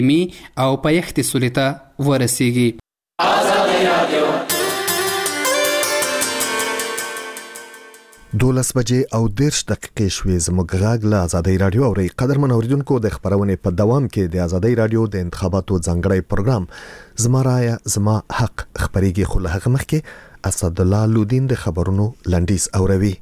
می او پایښت سولې ته ورسیږي. دولس بجې او 10 دقیقې شوې. زموږ غږ له آزادۍ رادیو اوري. قدرمن اوریدونکو، د خبرونې په دوام کې د آزادۍ رادیو د انتخاباتو ځانګړی پروګرام زما رایه زما حق خبريږي. خو له هغه مخکې اسد الله لودین د خبرونو لنډیز اوروي.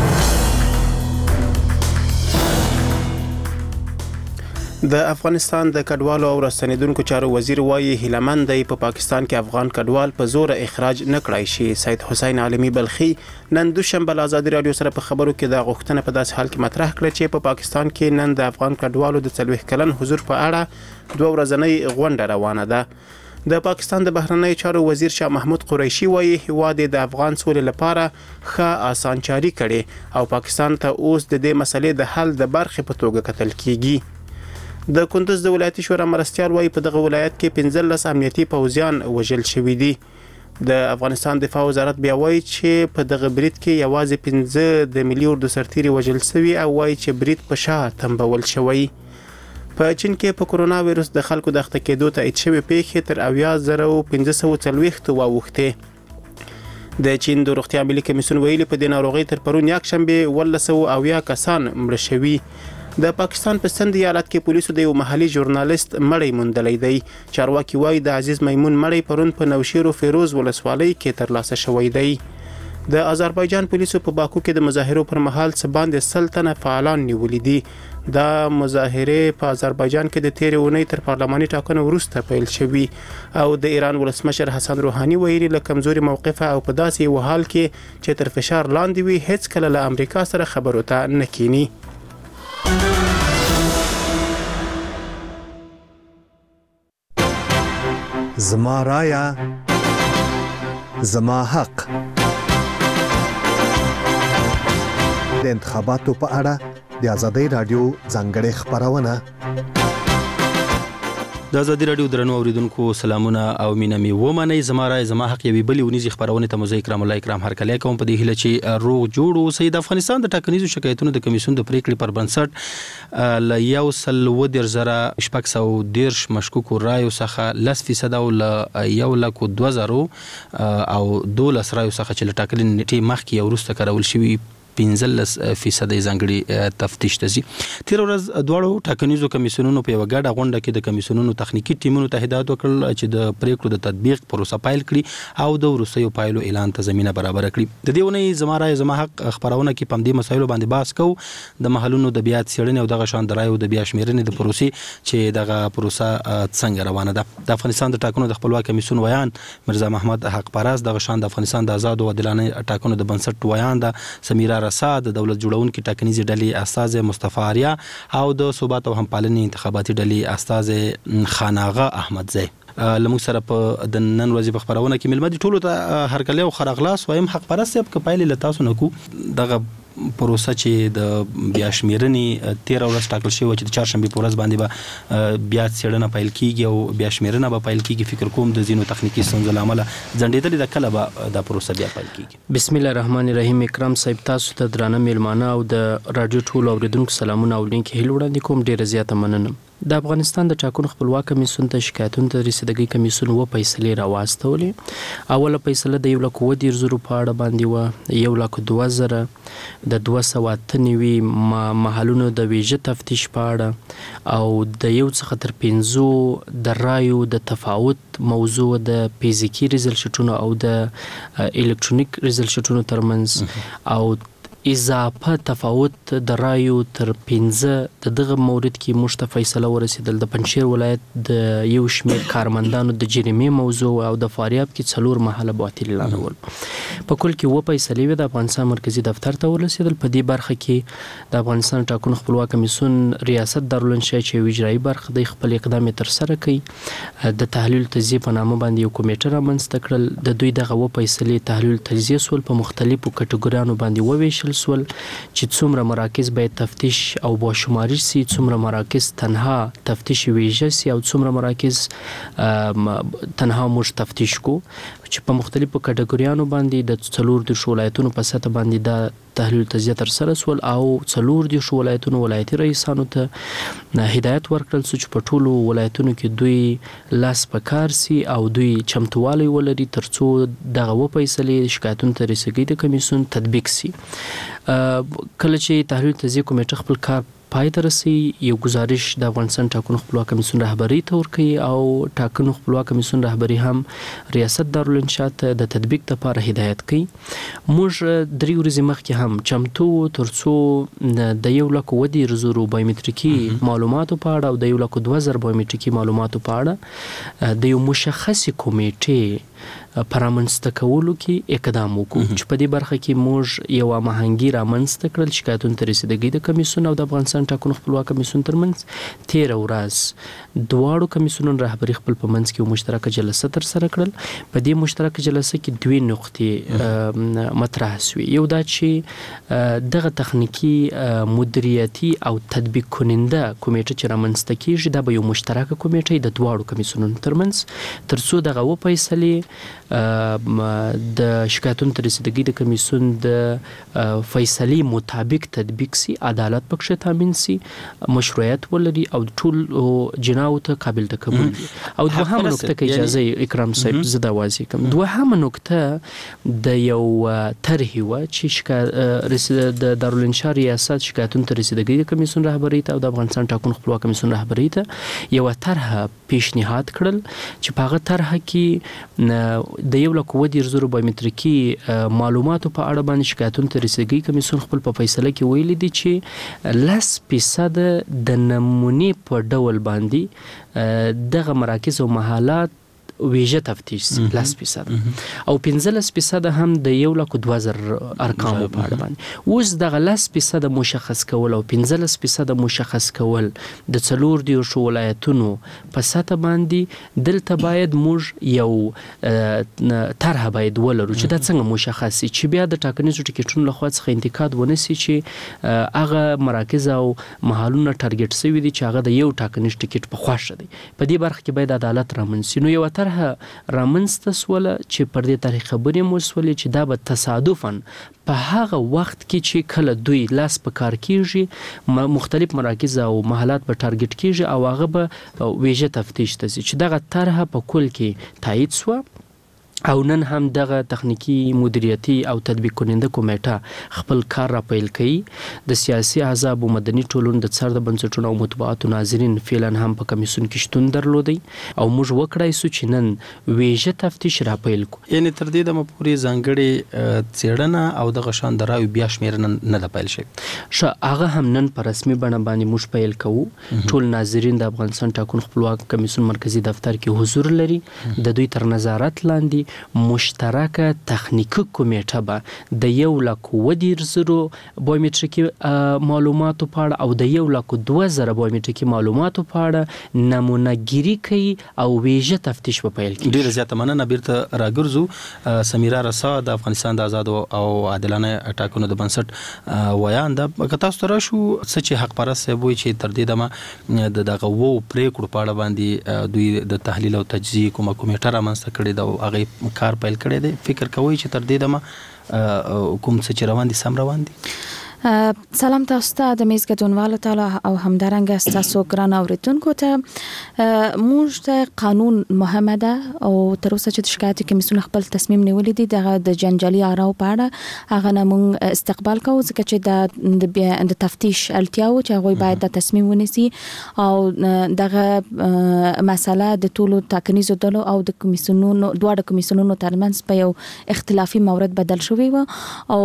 د افغانستان د کډوالو او راستنیدونکو چارو وزیر وایي هیلمن دی په پاکستان کې افغان کډوال په زور اخراج نه کړای شي. سید حسین عالمی بلخي نن دوشنبه له آزادۍ رادیو سره په خبرو کې د غوښتنه په داسې حال کې مطرح کړه چې په پاکستان کې نن د افغان کډوالو د 40 کلن حضور په اړه 2 ورځنۍ غونډه روانه ده. د پاکستان د بهرنی چارو وزیر شاه محمود قریشي وایي هواد د افغان سولې لپاره ښه اسانچاري کړي او پاکستان ته اوس د دې مسلې د حل د برخې په توګه کتل کیږي. د کندوز د ولایتي شورا مرستیال وایي په دغه ولایت کې 15 امنیتي پوځیان وژل شوي دي. د افغانستان دفاع وزارت بیا وایي چې په دغه برید کې یوازې 15 د ملي اردو سرتیري وژل شوي او وایي چې برید په شا تنبول شوی. په چین کې په کورونا وایرس د خلکو د اخته کېدو تایید شوی پیښې تر 80,540 واوښتې. د چین د روغتیا ملي کمیسیون ویلي په دې ناروغي تر پرون یکشنبه 1970 کسان مړه شوي. د پاکستان په سند ایالت کې پولیسو د یو محلي ژورنالیست مړی موندلی دی. چارواکي وایي د عزیز میمون مړی پرون په نوشیر و فیروز ولسوالۍ کې ترلاسه شوی دی. د آذربایجان پولیسو په باکو کې د مظاهرو پر مهال څه باندې 100 تنه فعالان نیولي دي. دا مظاهرې په آذربایجان کې د تیرې اونۍ تر پارلماني ټاکنو وروسته پیل شوي او د ایران ولسمشر حسن روحاني ویلي له کمزوري موقفه او په داسې یو حال کې چې تر فشار لاندې وي هیڅ کله له امریکا سره خبرو ته نه کینی. زما رایه زما حق. د انتخاباتو په اړه د آزادۍ رادیو ځانګړې خبرونه. د آزادۍ رادیو درنو اوریدونکو سلامونه او مینه می ومنئ. زما رای زما حق یوې بلې ونیزي خبرونه ته مزه کرام الله کرام هر کله کوم په دې هله چې روغ جوړ اوسئ. د افغانستان د ټاکنیزو شکایتونو د کمیسیون د پریکړې پر بنسټ ل 1,010,610 مشکوکو رایو څخه 10% او ل 1,02,000 او 12 رایو څخه چې ل ټاکلې نیټې مخکې او وروسته کارول شوي 15% ځانګړي تفتیش تزي. تیر ورځ دواړو ټاکنیزو کمیسیونونو په وګړه غونډه کې د کمیسیونونو تخنیکی ټیمونو ته هدایت وکړل چې د پریکړو د تطبیق پروسه پایل کړي او د وروستیو پایلو اعلان ته زمينه برابر کړي. د دې ونې زما رای زما حق خبرونه کې پم دې مسایلو باندې بحث کوو. د محلونو د بیا څېړنې او دغه شان درایو د بیا شمیرنې د پروسې چې دغه پروسه څنګه روانه ده. د افغانستان د ټاکنو د خپلواک کمیسیون ویان مرزا محمد حق پرست، دغه شان د افغانستان د آزاد او عادلانه ټاکنو د بنسټ ویان د سمیرا رسا، د دولت جوړونکو ټاکنیزې ډلې استاذ مصطفی آریا او د ثبات او همپالنې انتخاباتي ډلې استاذ خاناغه احمدزی لموږ سره په د نن ورځې په خبرونه کې ملمدي ټولو ته هرکلی او خرغلاس وایم. حق پرست صاحب کپایل له تاسو نکو دغه پروسه چې د بیا شمیرنې 13 ورځ ټاکل شوی چې د چهارشنبه په ورځ باندې به بیا څېړنه پیل کیږي او بیا شمیرنه به پیل کیږي. فکر کوم د زینو تخنیکی ستونزو لامل ځنډېدلې د کله به د پروسه بیا پیل کیږي. بسم الله الرحمن الرحیم. اکرام صاحب تاسو ته درانه میلمانه او د رادیو ټول اوریدونکو سلامونه او لینک هیله وړاندې کوم. ډیره زیاته مننه. د افغانستان د ټاکنو خپلواک کمیسیون ته شکایتونو ته رسیدګۍ کمیسیون و فیصلې راواستولې. اوله فیصله د 1,10,000 په اړه باندې و 1,02,000 د 298 محلونو د ویژه تفتیش په اړه او د یو څخه تر 5 د رایو د تفاوت موضوع د فزیکی ریزلټونو او د الکترونیک ریزلټونو ترمنځ او اضافه تفاوت د رایو تر 15 دغه مورد کې مشته فیصله ورسېدل. د پنجشیر ولایت د یو شمېر کارمندانو د جریمې موضوع او د فاریاب کې 4 محله باطل اعلانول. په کل کې و فیصلې د افغانستان مرکزی دفتر ته ورسېدل. په دې برخه کې د افغانستان ټاکنو خپلواک کمیسیون ریاست دارالانشا چې اجرایي برخه د خپل اقدام تر سره کوي د تحلیل تجزیه په نامه باندې یو کمیټه رامنځته کړل. د دوی دغه و فیصلې تحلیل تجزیه سول په مختلفو کټګوریانو باندې وویشل سول چې څومره مراکز باید تفتیش او باشماري سي، څومره مراکز تنها تفتیش ویژه سي او څومره مراکز تنها موږ تفتیش کو چې په مختلفو کټګوریانو باندې د 4 ولایتونو په سطح باندې دا تحلیل تجزیه تر سره سول او 4 ولایتونو ولایتي رئیسانو ته هدایت ورکړل چې په ټولو ولایتونو کې دوی لاس په کار سي او دوی چمتووالی ولري ترڅو دغه فیصلې شکایتونو ته رسیدګۍ د کمیسیون تطبیق سي. کله چې تحلیل تجزیه کمیټه خپل کار پای ته رسي یو گزارش د افغانستان ټاکنو خپلواک کمیسیون رهبری ته ورکوي او ټاکنو خپلواک کمیسیون رهبری هم ریاست دارالانشاء ته د تطبیق لپاره هدایت کوي. موږ 3 ورځې مخکې هم چمتو ترڅو د 1,20,000 بایومټریکي معلوماتو په اړه او د 1,02,000 بایومټریکي معلوماتو په اړه د یو مشخص کمیټې پرامنځته کولو کې اقدام وکړو چې په دې برخه کې موږ یو هماهنګي رامنځته کړل شکایتونو ته رسیدګۍ د کمیسیون او د افغانستان ټاکنو خپلواک کمیسیون ترمنځ 13 ورځ دواړو کمیسیونونو رهبری خپل په منځ کې یو مشترکه جلسه تر سره کړل. په دې مشترکه جلسه کې 2 نقطې مطرح شوې. یو دا چې دغه تخنیکی مدیریتي او تطبیق کننده کمیټه چې رامنځته کیږي دا به یو مشترکه کمیټه د دواړو کمیسیونونو ترمنځ ترڅو دغه فیصلې د شکایتونو ته رسیدګۍ د کمیسیون د فیصلې مطابق تطبیق سي، عدالت پکښې تامین سي، مشروعیت ولري او ټول جناو ته قابل تقبل دي. او دوهمه نکته کې اجازه اکرام صاحب زه دا واضح کوم. دوهمه نکته د یو طرحې وه چې د دارالانشاء ریاست شکایتونو ته رسیدګۍ د کمیسیون رهبرۍ ته او د افغانستان ټاکنو خپلواک کمیسیون رهبرۍ ته یوه طرحه پیشنهاد کړل چې په هغه طرحه کې د 1,20,000 بایومټریکي معلوماتو په اړه باندې شکایتونو ته رسیدګۍ کمیسیون خپل په فیصله کې ویلي دي چې 10% د نمونې په ډول باندې دغه مراکز او محلات ویژه تفتیش سي 10% او 15% هم د 1,02,000 ارقامو په اړه باندې. اوس دغه 10% مشخص کول او 15% مشخص کول د 4 ولایتونو په سطح باندې دلته باید موږ یو طرحه باید ولرو چې دا څنګه مشخص سي چې بیا د ټاکنیزو ټیکټونو لخوا څخه انتقاد ونسي چې هغه مراکز او محلونه ټارګټ شوي دي چې هغه د یو ټاکنیز ټیکټ په خوښه دی. په دې برخه کې باید عدالت رامنځته. نو یو رامنځته سوله چې پر دې تاریخ خبرې مو سولې چې دا به تصادفاً په هغه وخت کې چې کله دوی لاس په کار کیږي مختلف مراکز او محلات به ټارګټ کیږي او هغه به ویژه تفتیش ته ځي چې دغه طرحه په کل کې تایید سوه او نن هم دغه تخنیکی مدیریتي او تطبیق کننده کمیټه خپل کار را پیل کړي. د سیاسي احزاب او مدني ټولنو د څار د بنسټونو او مطبوعاتو ناظرین فعلا هم په کمیسیون کې شتون درلودي او موږ وکړای سو چې نن ویژه تفتیش را پیل کړو. یعنی تر دې د مپوري ځانګړي څېړنه او د غشان درایو بیا شمیرنه نه د پیل شي. هغه هم نن په رسمي بڼه باندې موږ پیل کوو. ټول ناظرین د افغانستان ټاکنو خپلواک کمیسیون مرکزی دفتر کې حضور لري. د دوی تر نظارت لاندې مشترکه تخنیکی کمیټه به د 1,20,000 بایومټریکي معلوماتو په اړه او د 1,02,000 بایومټریکي معلوماتو په اړه نمونه ګیری کوي او ویژه تفتیش په پیل کې. ډیره زیاته مننه. بیرته راګرځو سمیرا رسا د افغانستان د آزاد او عادلانه ټاکنو د بنسټ ویان د تاسو ته راشو چې حق پرست وي چې تر دې دمه دغه وو پریکړو په اړه باندې دوی د تحلیل او تجزیه کومه کمیټه رامنځته کړې ده او هغه کار پیل کړی دی. فکر کوئ چې تر دې دمه کوم څه چې روان دي سم روان دي؟ سلام تاسو ته د میز ګډونوالو ته او همدارنګه تاسو ګران اوریدونکو ته. موږ ته قانون مهمه ده او تر اوسه چې شکایت کمیسیون خپل تصمیم نیولې دي د جنجالي آراو په اړه هغه نه موږ استقبال کوو ځکه چې د تفتیش اړتیاو چې هغه باید د تصمیم ونیسي او دغه مسله د ټولو ټاکنیزو ډلو او د کمیسیونونو دواړو کمیسیونونو ترمنځ په یو اختلافي مورد بدل شوی و او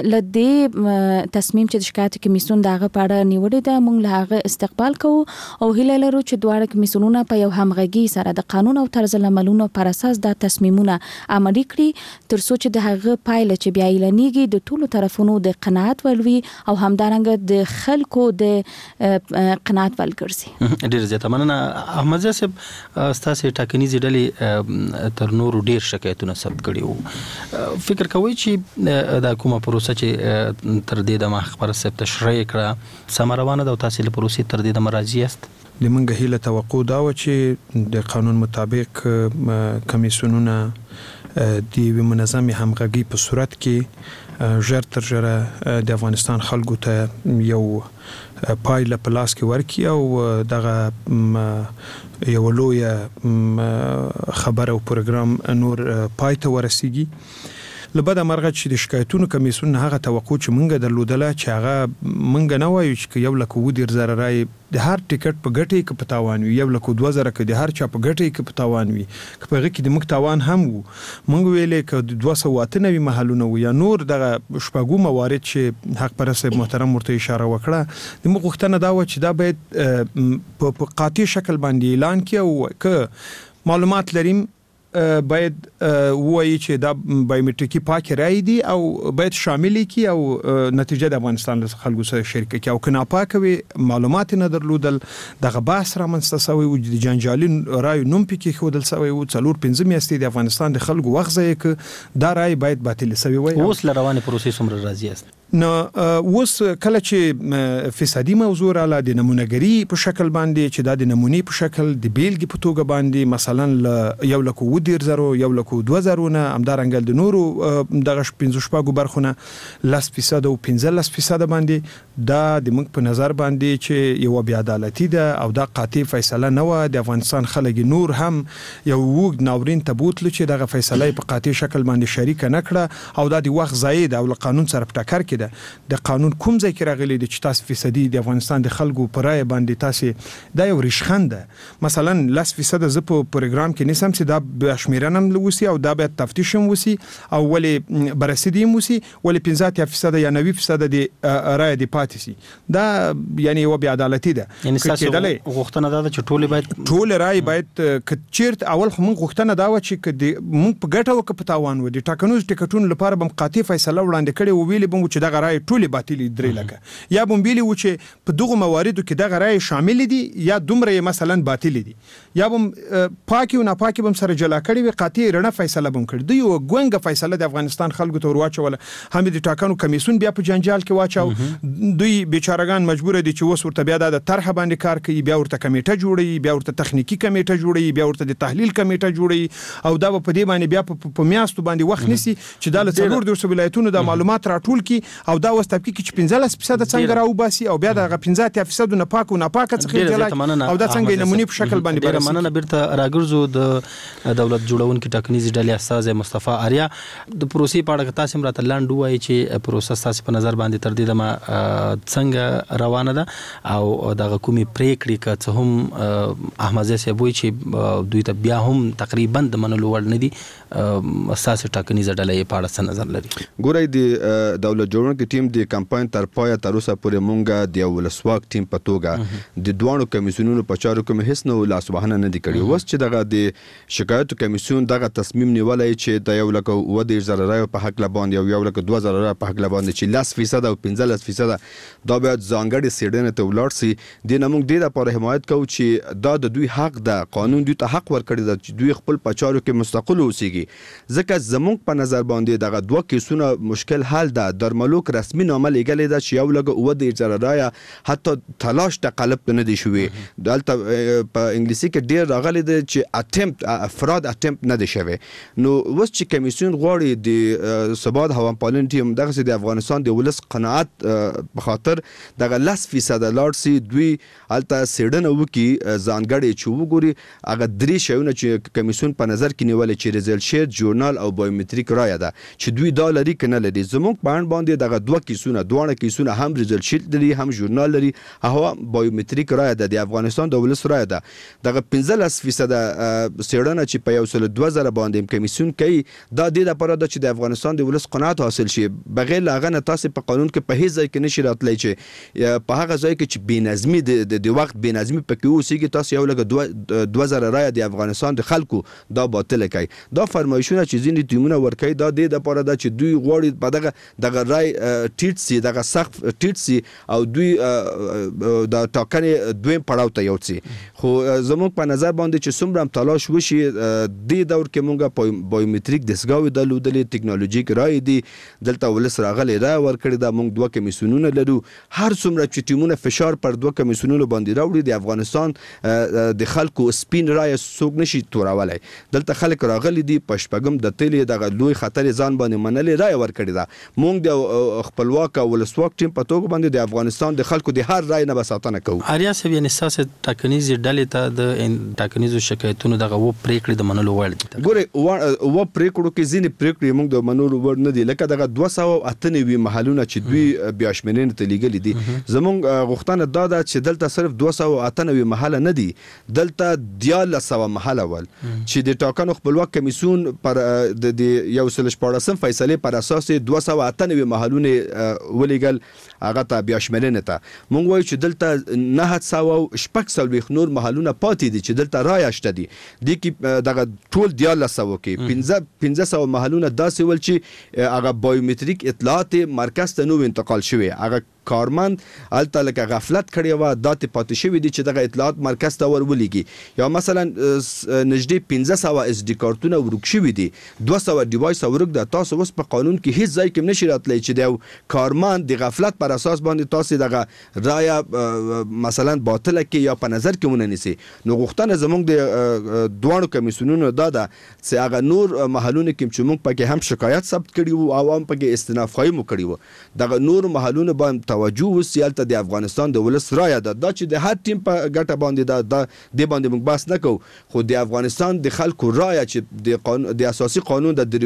لدې تصمیم چې د شکایت کمیسیون دغه په اړه نیولې ده موږ له هغه استقبال کوو او هیله لرو چې دواړه کمیسیونونه په یو همغږي سره د قانون او طرز العملونو پر اساس د تصمیمونه عملي کړي ترڅو چې د هغه پایله چې بیا اعلانېږي د ټولو طرفونو د قناعت ولوي او همدارنګه د خلکو د قناعت ولګرځي. ډیر زیاته مننه. احمد صاحب ستاسو ټاکنیزې ډلې تر نورو ډیر شکایتونه ثبت کړي وو. فکر کوئ چې دا کومه پروسه چې تر دې د خبره ثبت تشریح کړه سم روانه ده او تاسو له پروسې تر دې د مرضی است؟ د منګه هیله توقع دا و چې د قانون مطابق کمیسیونونه د منظم همغږي په صورت کې ژر تر ژره د افغانستان خلکو ته یو پایله په لاس کې ورکړي او دغه یو لوی خبر او پروګرام نور پای ته ورسیږي. لبدا مرغه چې د شکایتونو کمیسیون هغه توقع چې مونږ درلودله چې هغه مونږ نه وایو چې یو لکه ودیر زره رای د هر ټیکټ په ګټې کې پتاوان وي، یو لکه 2000 کې د هر چا په ګټې کې پتاوان وي، که په هغه کې د مکتاوان هم وو. مونږ ویلې که 298 محلونه وي یا نور دغه شپږو موارد چې حق پرسته محترم ورته اشاره وکړه، د موږ غوښتنه دا و چې دا باید په قاطع شکل باندې اعلان کړي او که معلومات لریم باید وایي چې دا بایومټریکي پاک رای دي او باید شامل کی او نتیجه د افغانستان له خلکو سره شریک کی او کنا پاک وي معلومات نه درلودل دغه بحث را منځته سوی او د جنجالي رای نوم پکې خودل سوی او 4-5 میاشتې د افغانستان د خلکو وغځي ک دا رای باید باطل سوی وي. اوس لروانه پروسې څومره راځي است؟ نو اوس کله چې فیصدي موضوع را د نمونهګری په شکل باندې چې دا د نمونې په شکل د بیلګې په توګه باندې مثلا یو لکه 10,000 یو لکه 2,000 نه همدارنګل د نورو دغه 15 برخونه 10% او 15% باندې دا د موږ په نظر باندې چې یو بیا عدالتي ده او دا قاطع فیصله نه و. د افغانستان خلک نور هم یو وګ ناورین تبوتل چې دغه فیصله په قاطع شکل باندې شریک نه کړه او دا د وخت ضایع ده او قانون سره په ټکر کې د قانون کوم ځای کې راغلي د 80% د افغانستان د خلکو پر رای باندې تاسو دا یو ریشخنده مثلا 10% ز په پروګرام کې نسم چې دا بشمیرنم لوسی او دا به تفتیش هم وسی او ولی بررسي وسی ولی 50% یا 90% د رای د پاتسي دا یعنی و بی عدالتي ده. یعنی تاسو غوښتنه ده چې ټول رای باید کچیرت اول خو موږ غوښتنه دا و چې موږ په ګټه وک پتاوان و د ټاکنوز ټیکټونو لپاره بم قاطع فیصله وړاندې کړي او ویلي بم چې دغه رای ټولې باطلې درې لکه یا بم ویلي و چې په دغه مواردو کې دغه رای شامل دي یا دومره مثلا باطل دي یا بم پاکي او ناپاکي بم سره جلا کړي وي قاطع رڼه فیصله بم کړي دی او ګونګه فیصله د افغانستان خلکو ته ورواچول هم د ټاکنو کمیسیون بیا په جنجال کې واچاو دوی بیچارهګان مجبور دي چې وس ورته بیا د طرح باندې کار کوي بیا ورته کمیټه جوړي بیا ورته تخنیکی کمیټه جوړي بیا ورته د تحلیل کمیټه جوړي او دا په دې باندې بیا په میاشتو باندې وخت نسی چې د څلور د ولایتونو د معلومات راټول کی او دا وس تبکی چې 15% څنګه راو باسي او بیا د 15% نه پاک او نه پاک څخه جلا او دا څنګه نمونې په شکل باندې ډیر مننه بیرته راګرځو د دولت جوړونکو ټاکنیز ډلې استاد مصطفی آریا د پروسې په اړه تاسو مرته لاندو وایي چې پروسه تاسو په نظر باندې تر دې دمه څنګه روانه ده او د حکومت پریکړې که هم احمد زیسه وایي چې دوی ته بیا هم تقریبا د منلو وړ نه دي اساس ټاکنیز ډلې په اړه څه نظر لري؟ ګورئ د دولت جوړونکو ټیم د کمپاین تر پایه تر اوسه پورې مونږه د ولسواک ټیم په توګه د دوانو کمیسیونونو په چارو کې هیڅ نو لاسوهنه نه دی کړی. وس چې دغه د شکایتو کمیسیون دغه تصمیم نیولای چې د یو لکه 10,000 رای په حق لباندې او یو لکه 2,000 رای په حق لباندې چې 10% او 15% دا باید ځانګړي سیډنه ته ولاړ سي. د نمونږ د لپاره حمایت کوو چې دا د دوی حق ده، قانون دوی ته حق ورکړي ده چې دوی خپل په چارو کې مستقل اوسيږي. ځکه زمونږ په نظر باندې دغه دوه کیسونه مشکل حل ده. درملوک رسمي نامه لګلې ده چې یو لګه 10,000 رای حتی تلاش تقلب نه دي شوی. دلته په انګلیسي کې ډیر راغلي ده چې افراد اټمپټ نه دي شوی. نو وس چې کمیسیون غواړي د ثبات هوامپالن ټیم دغه د افغانستان د ولس قناعت په خاطر دغه 10% لاړ سي دوی الته سیډنه وکي ځانګړي چې وګوري هغه درې شیونه چې کمیسیون په نظر کې نیول چې ریزلټ شیټ جورنال او بایومټریک رای ده چې دوی دا لري کنه لري. زموږ په باندې دغه دوه کیسونه دوه کیسونه هم ریزلټ شیټ لري هم جورنال لري هغه بایومټریک رای ده د افغانستان د ولس رای ده. دغه 15% سیډنه چې په 1,2,000 باندې کمیسیون کوي دا د لپاره د چې د افغانستان د ولس قناعت حاصل شي. بغیر لاغه نه تاسو په قانون کې په هیڅ ځای کې نشي راتلی چې په هغه ځای کې چې بېنظمي د وخت بېنظمي پکې اوسېږي تاسو یو لګه 2,000 رای د افغانستان د خلکو دا باطل کوي. دا فرمایشونه چې ځینې ټیمونه ورکوي دا د لپاره د چې دوی غواړي په دغه رای ټیټ سي دغه سخت ټیټ سي او دوی د ټاکنې دویم پړاو ته یوسي. خو زموږ په نظر باندې چې څومره تلاش وشي د دور کې مونږه بایومټریک دستګاوې درلودلې، ټکنالوژیک رای دي دلته ولس راغلی رای ورکړی دا. مونږ 2 کمیسیونونه لرو، هر څومره چې ټیمونه فشار پر 2 کمیسیونونو باندې راوړي د افغانستان د خلکو سپین رای څوک نشي تورولای. دلته خلک راغلي دي په شپږم د تلې دغه لوی خطر ځان باندې منلې رای ورکړی دا. مونږ د خپلواک او ولسواک ټیم په توګه باندې د افغانستان د خلکو د هر رای نه بساتنه کوو. آریا صاحب یعنی سیاست ټاکنیزې ډلې ته د ټاکنیزو شکایتونو دغه و پریکړې د منلو وړ دي. ګوره و پریکړو کې ځینې پریکړې موږ د منلو وړ نه دي، لکه دغه 298 محلونه چې دوی بیا شمېرنې ته لیږلي دي. زموږ غوښتنه دا ده چې دلته صرف 298 محله نه دي، دلته 1300 محله ول چې د ټاکنو خپلواک کمیسیون پر د 114 فیصلې پر اساس 298 محلونه ولېګل هغه ته بیا شمېرنې ته. موږ وایو چې دلته 900 نور محلونه پاتې دي چې دلته رای شته دي. د کې دغه ټول 1300 کې 1500 محلونه داسې ول چې هغه بایومټریک اطلاعات مرکز ته نو انتقال شوی، هغه کارمند الته لکه غفلت کړی و داتې پاتې شوی دي چې دغه اطلاعات مرکز ته ورولېږي. یا مثلا نږدې 1500 اس ډي کارتونه ورک شوي دي، 200 ډیوایس ورک ده. تاسو اوس په قانون کې هیڅ ځای کې نشي راتلی چې د کارمند د غفلت پر اساس باندې تاسو دغه رای مثلا باطله کې یا په نظر کې ونه نیسي. نو غوښتنه زموږ د دوه کمیسیونونو دا ده چې هغه نور محلونه کې چې موږ پکې هم شکایت ثبت کړي وو او هم پکې استنافخوایي مو کړي وو، دغه نور محلونه باندې توجه وسیالته د افغانستان د ولس رای ده. دا چې د هر ټیم په ګټه باندې دا د باندې موږ بحث نه کوو، خو د افغانستان د خلکو رای چې د اساسي قانون د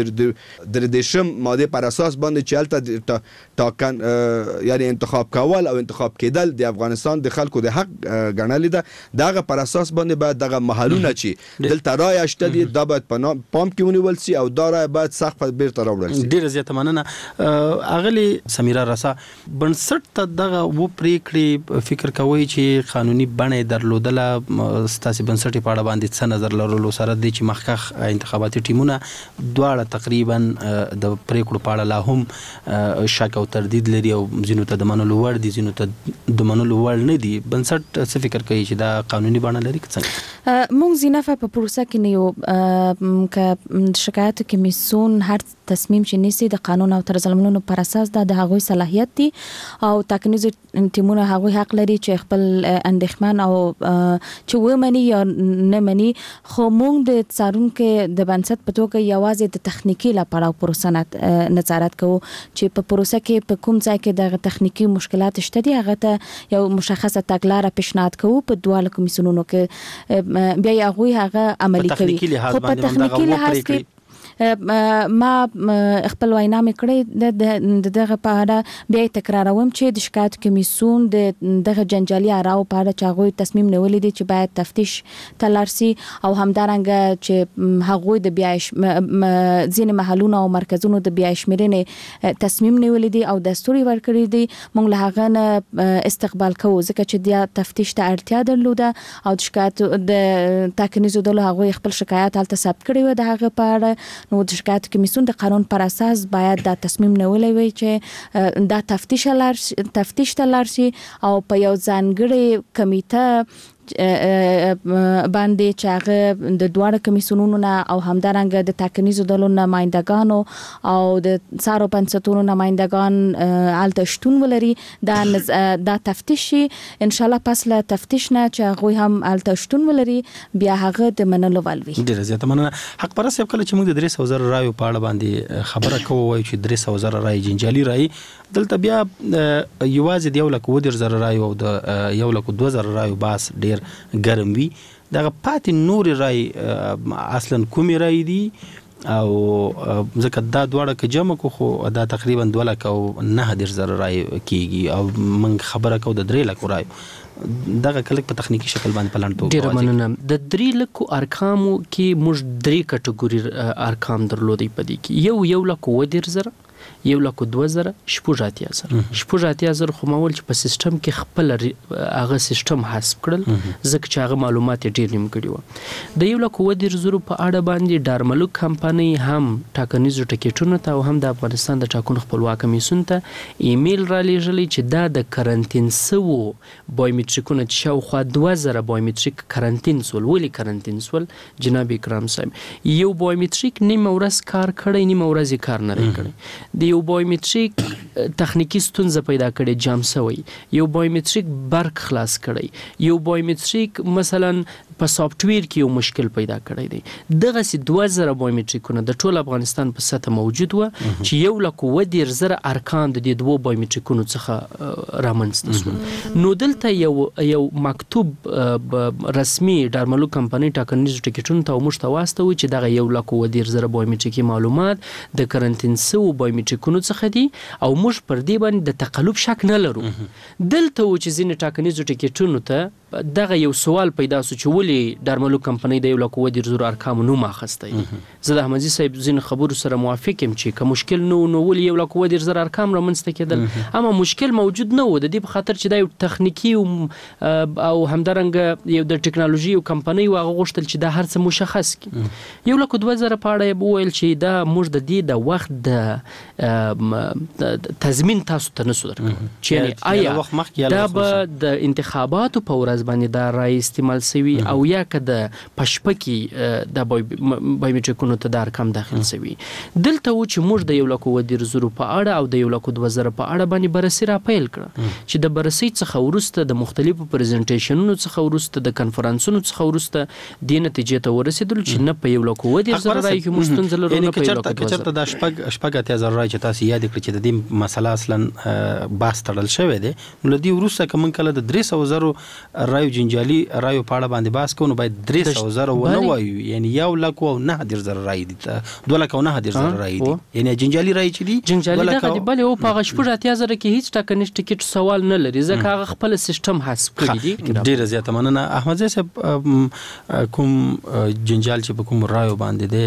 33 ماده پر اساس باندې چې الته یعنی انتخاب کول او انتخاب کېدل د افغانستان د خلکو د حق ګڼل ده، دغه پر اساس باندې باید دغه محلونه چې دلته رای شته دي دا باید په پام کې ونیول شي او دا رای باید سخت بیرته راوړل شي. ډیره زیاته مننه. اغلی سمیرا رسا بنسټ ته دغه و پریکړې فکر کوي چې قانوني بڼه درلودله، ستاسو بنسټ په اړه باندې څه نظر لرلو سره د چې مخکخ انتخاباتي ټیمونه دواړه تقریبا د پریکړو په اړه لا هم شک او تردید لري او ځینو ته د منلو وړ دي ځینو ته د منلو وړ نه دي. بنسټ څه فکر کوي چې دا قانوني بڼه لري که څنګه؟ موږ زینفه په پروسه کې نه یو ک شکایت کمیسیون هر تصمیم چې نیسي د قانون او طرزالعملونو پر اساس د هغوی صلاحیت دي او تکنیزي ټیمونه هغوی حق لري چې خپل اندېښمن او چې ومني یا نه مني. خو موږ د څارونکو د بنسټ په توګه یوازې د تخنیکی لپاره پروسه نظارت کوو چې په پروسه کې په کوم ځای کې د تخنیکی مشکلات شته دي هغه ته یو مشخصه تګلاره پیشنهاد کوو په دواړو کمیسیونونو کې بیا هغوی هغه عملي کوي. خو په تخنیکی لحاظ کې ما خپل وینا مې کړې دغه په اړه بیا تکراروم چې د شکایت کمیسیون دغه جنجالي اراو په اړه چې هغوی تصمیم نیولې دي چې باید تفتیش ته لاړ شي او همدارنګه چې هغوی د بیا ځینې محلونه او مرکزونو د بیا شمېرنې تصمیم نیولې دي او دستور ورکړی دي. موږ له هغه نه استقبال کوو ځکه چې د تفتیش ته اړتیا درلوده او د شکایت د تکنیزو ډلو هغوی خپل شکایت هلته ثبت کړی و د هغه په اړه. نو د شکایت کمیسیون د قانون پر اساس باید دا تصمیم نیولی وي چې دا تفتیش ته لاړ شي او په یو ځانګړي کمیټه باندې چې هغه د دواړو کمیسیونونو نه او همدارنګه د تکنیزو ډلو نمایندګانو او د څارو بنسټونو نمایندګان هلته شتون ولري. دا تفتیش ان شاء الله پس له تفتیش نه چې هغوی هم هلته شتون ولري بیا هغه د منلو وړ وي. ډیره زیاته مننه. حق پرست صاحب، کله چې موږ د 300,000 رایو په اړه باندې خبره کوو وایو چې 300,000 رای جنجالي رای، دلته بیا یوازې د 1,20,000 رایو او د 1,02,000 رایو باس ډیر ګرم وي. دغه پاتې نور رای اصلا کومې رای دي او ځکه دا دواړه که جمع کو خو دا تقریبا 2,09,000 رای کیږي او موږ خبره کوو د 3,00,000 رایو. دغه کلک په تخنیکی شکل باندې پلان توګه ډیر مننه. د 3,00,000 ارقامو کې موږ 3 کټګوري ارقام درلودي په دې کې 1,20,000 1,20,000 خو مول چې په سیستم کې خپل هغه سیستم حساب کړل ځکه چې هغه معلومات ډیر نیمګړي و. د 1,20,000 په اړه باندې ډارملوک کمپنۍ هم ټاکنیزو ټکټونو ته او هم د افغانستان د ټاکنو خپلواک کمیسیون ته ایمیل را لېږلی چې دا د کرنټین سوو بایومټریکونه چې شاوخوا 2,000 بایومټریک کرنټین سول. ولې کرنټین سول جناب اکرام صاحب؟ یو بایومټریک نیمه ورځ کار کړی، نیمه ورځ کار نه کړی. د یو بایومټریک تخنیکی ستونزه پیدا کړي، جام سوی. یو بایومټریک برق خلاص کړی. یو بایومټریک مثلا په سافټویر کې یو مشکل پیدا کړی دی. دغه 2,000 بایومټریکونه د ټول افغانستان په سطح موجود و چې 1,20,000 ارکان د دې دوه بایومټریکونو څخه رامنځته شول. نو دلته یو مکتوب رسمي ډارملوک کمپنۍ ټاکنیزو ټکټونو ته موږ ته واستوي چې دغه 1,20,000 بایومټریکي معلومات د کرنټین سو بایومټریکونو څخه دي او موږ پر دې باندې د تقلب شک نه لرو. دلته و چې ځینې ټاکنیزو ټکټونو ته دغه یو سوال پیدا سو چې ولې ډارملوک کمپنۍ د 1,20,000 ارقام نوم اخیستی. زه د احمدزي صاحب ځینې خبرو سره موافق یم چې که مشکل نو ولې 1,20,000 ارقام رامنځته کېدل، اما مشکل موجود نه و. د دې په خاطر چې دا یو تخنیکی او همدارنګه یو د ټکنالوژي یو کمپنۍ و، هغه غوښتل چې دا هر څه مشخص کړي. 1,20,000 په اړه وویل چې دا موږ د دې د وخت د تضمین تاسو ته نسو درکوو چې آیا دا به د انتخاباتو په ورځ باندې دا رای استعمال سوي او یا که د پشپکی د بایومټریکونو ته د ارقام داخل سوي. دلته و چې موږ د 1,20,000 په اړه او د 1,20,000 په اړه باندې بررسي را پیل کړه چې د بررسي څخه وروسته د مختلفو پریزنټیشنونو څخه وروسته د کنفرانسونو څخه وروسته د نتیجې ته ورسېدل چې نه په 1,20,000 رای کې موږ ستونزه لرو، نه په 1,20,000. چېرته دا شپږ اتیا رای چې تاسو یاد کړئ چې د دې مسله اصلا بحث تړل شوی دی، نو له دې وروسته که موږ کله د 300,000 رایو جنجالي رایو په اړه باندې بحث کوو، نو باید 300,000 ونه وایو، یعنی 1,09,000 رای دي، 2,09,000 رای دي، یعنی جنجالي رای چې دي جنجالي دغه دی. بلې او په هغه 8,000 کې هیڅ ټاکنیز ټکټ سوال نه لري ځکه هغه خپل سیستم حساب کړی دی. ډیره زیاته مننه. احمدزي صاحب کوم جنجال چې په کوم رایو باندې دی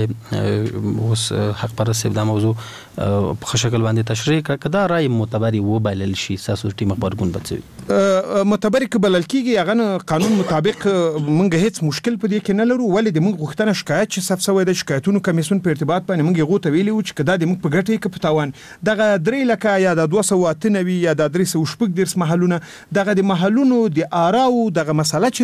اوس حق پر صاحب دا موضوع په شکل باندې تشریح کړه، کدا رای معتبري وبلل شي تاسو ټیم خبرګون بچوي معتبر کبلل کیږي هغه قانون مطابق موږ هیڅ مشکل په دې کې نه لرو. ولې د موږ غوښتنه شکایت چې صف سوی د شکایتونو کمیسیون په ارتباط باندې موږ غوته ویلي و چې کدا د موږ په ګټه کې پټاوان دغه 3 لکه یا د 298 یا د 300 محلونه دغه د محلونو د آراو دغه مسله چې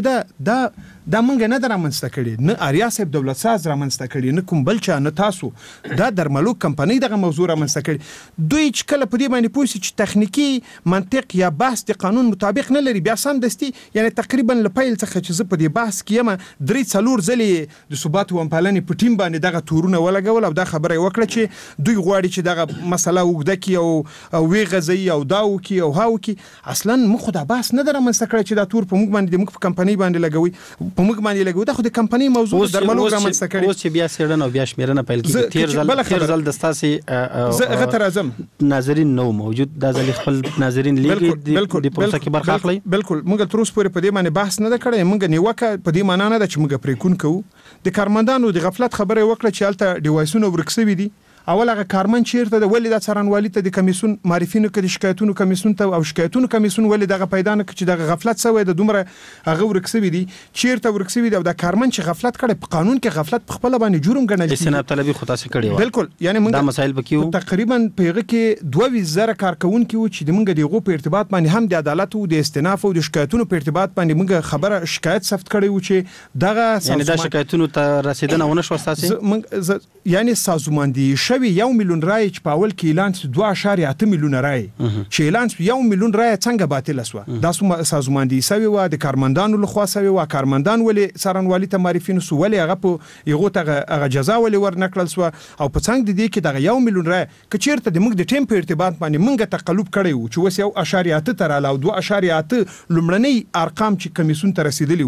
دا موږ نه درامنځته کړي، نه آریا صاحب دولت ساز رامنځته کړي، نه کوم بل چا، نه تاسو. دا درملوک کمپنۍ دغه موضوع رامنځته کړي. دوی چې کله په دې باندې پوه شي چې تخنیکی منطق یا بحث د قانون مطابق نه لري، بیا سم دستي یعنی تقریبا لپیل څخه چې زه په دې بحث کې یم 3-4 ځلې د ثبات و امپالنې په ټیم باندې دغه تورونه ولګول او دا خبره وکړه چې دوی غواړي چې دغه مسله وګده کی او وی غزي او داو کی او هاو کی. اصلا موږ خو دا بحث نه درمنځته کړی چې دا تور په موږ باندې موږ په کمپنۍ باندې لګوي، په موږ باندې لګوي. دا خو د کمپنۍ موضوع درملو رامنځته کړي. اوس چې بیا سیړنه او بیا شمیرنه پیل کیږي، تیر ځل د ستاسي غتر اعظم ناظرین نو موجود، دا ځل خپل ناظرین لیږي د پروسه کې برخه اخلي. بالکل موږ تر اوسه پورې په دې باندې بحث نه کړی. موږ نیوکه په دې معنی نه ده چې موږ پرې کون کوو. د کارمندانو د غفلت خبره وکړه چې الته ډیوایسونه ورکسوي دي. اول هغه کارمن چیرته د ولې د څارنوالي ته د کمیسیون معرفینو کې د شکایتونو کمیسیون ته او شکایتونو کمیسیون ولې دغه پیدا نه کړي چې دغه غفلت سوی د دومره هغه ورکسوي دي، چیرته ورکسوي دي او د کارمن چې غفلت کړي په قانون کې غفلت په خپل باندې جرم ګڼل کیږي. استناب طلبي خو تاسو کړی و. بالکل یعنی موږ دا مسایل بکیو تقریبا په هغه کې 2,000 کارکونکو و چې موږ دغه په ارتباط باندې هم د عدالت او د استناف او د شکایتونو په ارتباط باندې موږ خبره شکایت ثبت کړی و چې دغه یعنی دا شکایتونو ته رسیدنه ونه شو تاسو یعنی سازماندهي شوی 1 میلیون رای چې په اول کې اعلان 2.8 میلیون رای چې اعلان 1 میلیون رای څنګه باطل شو. دا سازماندهي شوی و د کارمندانو لخوا شوی و. کارمندان ولې څارنوالي ته معرفي نسو، ولې هغه په یغه ته هغه جزا ولې ورنکړل شو او په څنګه د دې کې دغه 1 میلیون رای کچیرته د موږ د ټیم په ارتباط باندې موږ تقلب کړی و چې وس 1.8 تر علاوه 2.8 لمړنۍ ارقام چې کمیسیون ته رسیدلی و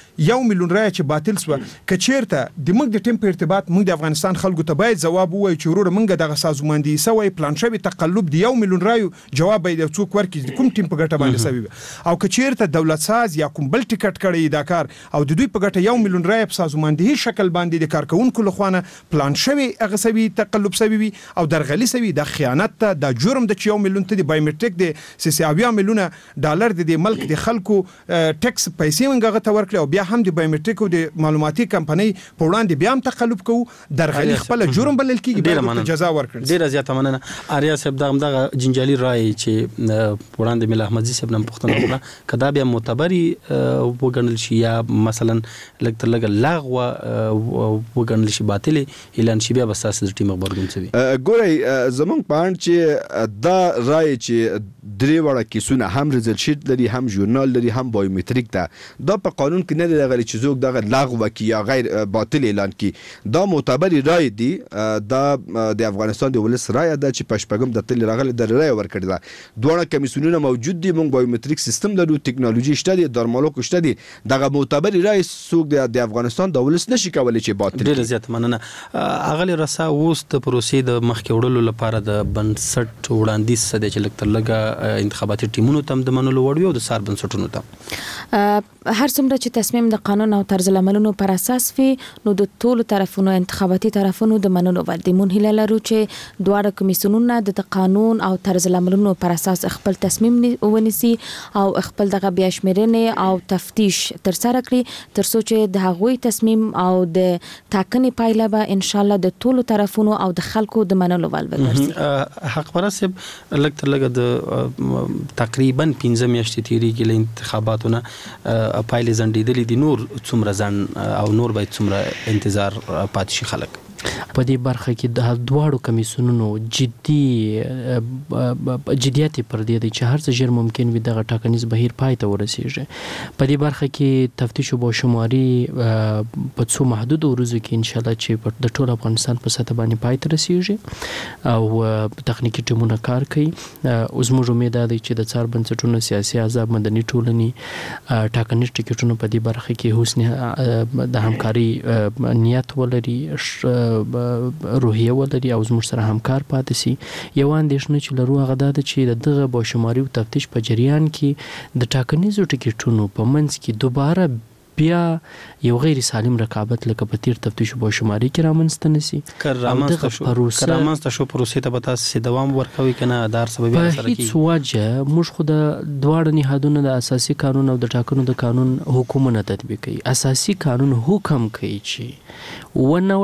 1 میلیون رای چې باطل سو کچیرته د موږ د ټیم په ارتباط موږ د افغانستان خلکو ته باید جواب ووایو چې ورور موږ دغه سازماندهي سوی پلان شوی تقلب د 1 میلیون رایو جواب باید څوک ورکړي کوم ټیم په ګټه باندې سوي او کچیرته دولت ساز یا کوم بل ټیکټ کړی دا کار او د دوی په ګټه 1 میلیون رای په سازماندهي شکل باندې د کارکونکو لخوانه پلان شوی هغه سوي تقلب سوي او درغلي سوي د خیانت ته د جرم د 1 میلیون ته د بایومټریک د 3 میلیون ډالر د ملک د خلکو ټیکس پیسې منګه ته ورکړي او بیا هم د بایومټریک او د معلوماتي کمپنی په وړاندې بیا هم تقلب کوو درغلي خپل جرم بلل کیږي به جزا ورکړي. ډیره زیاته مننه آریا صاحب دغه جنجالي رائے چې وړاندې مل احمدزي صاحب نن پوښتنه وکړه کدا بیا معتبري وګڼل شي یا مثلا لږ تر لږه لغوه وګڼل شي باطل اعلان شي بیا بس تاسو د ټیم خبرګون سوي ګورئ زمونږ پاند چې دا رائے چې درې وړه کیسونه هم ریزلټ شیټ لري هم ژورنال لري هم بایومټریک ده دا په قانون کې نه لري چې څوک دغه لغوه کی یا غیر باطل اعلان کی دا معتبري رائے دي دا د افغانستان د ولس رائے ده چې پښپګم د تل راغلي د رائے ورکړي ده دوه کمیسیونونه موجود دي موږ بایومټریک سیستم لرو ټکنالوژي شته دي درملو شته دي دغه معتبري رائے څوک د افغانستان د ولس نشي کولای چې باطل ډیر زیات مننه اغلی رسا وست پروسې د مخکې وړلو لپاره د بنسټ وړاندیز سده چې لکه لګه انتخاباتي ټیمونو تم د منلو وړ او د سار بنسټونو ته هر څومره چې تصمیم د قانون او طرز العملونو پر اساس وي نو د ټولو طرفونو انتخاباتي طرفونو د منلو ور دي مون هله لرو چې دواړه کمیسیونونه د قانون او طرز العملونو پر اساس خپل تصمیم ونیسي او خپل دغه بیا شمیرنې او تفتیش تر سره کړي تر څو چې د هغوی تصمیم او د ټاکنې پایله به ان شاء الله د ټولو طرفونو او د خلکو د منلو ول وګرځي. حق پرسب لکه تر لګه د تقریبا 15 میاشتې تیریږي له انتخاباتونه پایلې زندیدلې دي نور څومره ځان او نور باید څومره انتظار پاتې شي خلک په دې برخه کې د دواړو کمیسیونونو جديت پر دې چې هر څه ژر ممکن وي دغه ټاکنیز بهیر پای ته ورسیږي. په دې برخه کې تفتیش او بشماري په څو محدود ورځو کې ان شاء الله چې د ټول افغانستان په سطح باندې پای ته رسیږي او تخنیکی ټیمونه کار کوي. اوس موږ امید لرو چې د څار بنسټونو سیاسي احزاب مدني ټولنې ټاکنیز ټیکټونه په دې برخه کې حسن د همکاري نیت ولري روحیه ولري او زموږ سره همکار پاتې سي. یو اندېښنه چې لرو هغه دا ده چې دغه بشماري او تفتیش په جریان کې د ټاکنیزو ټیکټونو په منځ کې دوباره بیا یو غیر سالم رقابت لکه په تیر تفتیش او بشماري کې رامنځته نشي کرامنځته شو پروسې ته به تاسو دوام ورکوي کنه دار سبب یې سره کی هیڅ وجه موږ خو د دواړو نهادونو د اساسي قانون او د ټاکنو د قانون حکومت تطبیق کوي. اساسي قانون حکم کوي چې ونه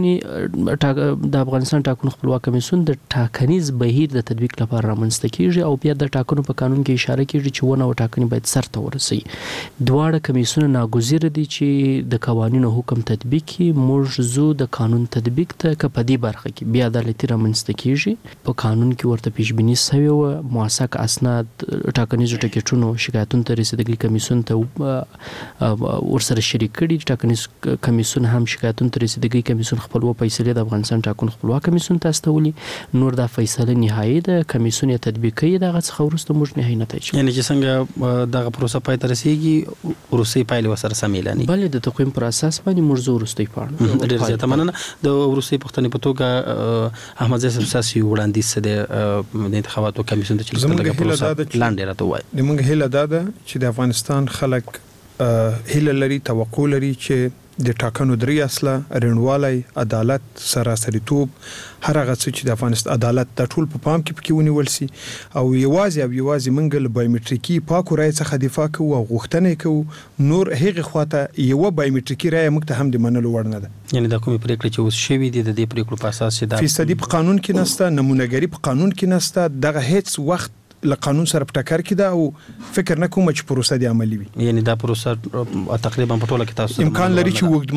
ټاکنې د افغانستان ټاکنو خپلواک کمیسیون د ټاکنیز بهیر د تطبیق لپاره رامنځته کیږي او بیا د ټاکنو په قانون کې اشاره کیږي چې ونه ټاکنې باید سرته ورسي. دواړه کمیسیونونه ناګزیر دي چې د قوانینو حکم تطبیق کړي. موږ زو د قانون تطبیق ته کپدي برخه کې بیا عدالتي رامنځته کیږي. په قانون کې ورته پیشبینی شوی او موثق اسناد ټاکنیزو ټیکټونو شکایتونو ته رسیدګي کمیسیون ته ورسره شریک کړي. ټاکنیز کمیسیون هم شکایتونو ته رسیدګي کمیسیون خپل فیصله د افغانستان ټاکنو خپلواک کمیسیون ته استولي. نور دا فیصله نهایی ده کمیسیون یې تطبیق کوي دغه څخه ورسته موږ نهایی نتایج یعنی چې څنګه دغه پروسه پای ته رسیږي ورسې پایله وسره سمېلاني بلې د تقویم پر اساس باندې موږ ورستۍ پاڼه ډېر زیاته مننه. د ورسې پښتنې په توګه احمد زاهد ساسي وړاندیز سده د انتخاباتو کمیسیون ته چې دغه پروسه پلان ډیر راته وایي. د موږ هیله ده چې د افغانستان خلک هیله لري توقع لري چې د ټاکنو درې اصله رڼوالی عدالت سراسریتوب هر هغه څه چې د افغانستان عدالت د ټول په پام کې ونیول سي او یوازې موږ له بایومټریکي پاکو رای څخه دفاع کوو او غوښتنې کوو. نور هغه خواته یو بایومټریکي رای موږ ته هم د منلو وړ نه ده. یعنی د کومې پریکړې چې اوس شوي دي د دې پریکړو په اساس چې د فیصدي په قانون کې نسته نمونهګری په قانون کې نسته دغه هیڅ وخت له قانون سره په ټکر کې ده او فکر نه کوم چې پروسه دې عملي وي. یعنی دا پروسه تقریبا په ټوله کې تاسو امکان لري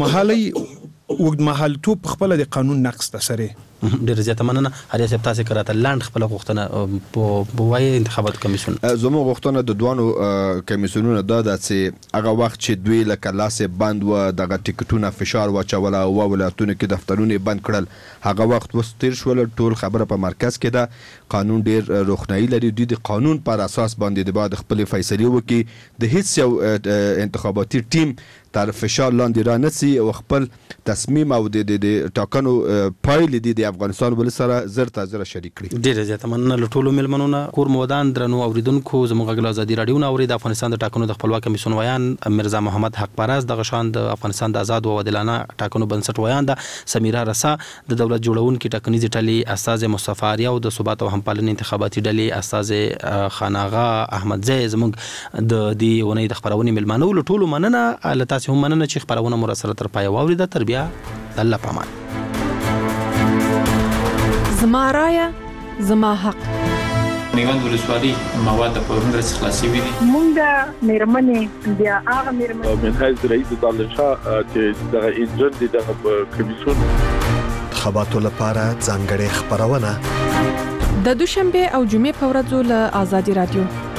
چې وګدمحالتوب په خپل د قانون نقص تسره. ډېر زیاته مننه. هر څه تاسو کراته لاند خپل غوښتنه په وای انتخابات کمیسیون زموږ غوښتنه د دوانو کمیسیونونو دا د چې هغه وخت چې دوی لکه لاسه بند و دغه ټیکټونه فشار واچول او ولایتونو کې دفترونه بند کړل هغه وخت وستیر شول. ټول خبره په مرکز کې ده قانون ډېر روښنايي لري. دوی د قانون پر اساس باندې د بعد خپل فیصله وکړي. د هیڅ یو انتخاباتي ټیم تر فشار لاندې را نسی او خپل تصمیم او د ټاکنو پایلې د افغانستان ول سره زر تر شریک کړي. ډیره زیاته مننه له ټولو ملمنونو. کور مودان درنو اوریدونکو زموږ غږ ازادي رادیو نو اورید افغانستان د ټاکنو د خپلواک کمیسیون ویان مرزا محمد حق پرست د غشان د افغانستان د آزاد او عادلانه ټاکنو بنسټ ویان د سمیرا رسا د دولت جوړونکو ټاکنیزې ټلې استاد مصطفی آریا او د ثبات او همپالنې انتخاباتي ډلې استاد خاناغه احمد زئی زموږ د دې ونې د خبرونې ملمنو له ټولو مننه. لتاسو هم مننه چې خبرونه مو سره تر پای واورید. تر بیا الله پامان. زما رایه زما حق. میوند ولسوالي مواد په ورنرس خلاصي وي. مونږه مېرمنې بیا هغه مېرمنې من حیث رئیس دالشاه چې د انجن د کمیسیون خبرو لپاره ځانګړې خبرونه د دوشنبه او جمعې په ورځو له آزادي رادیو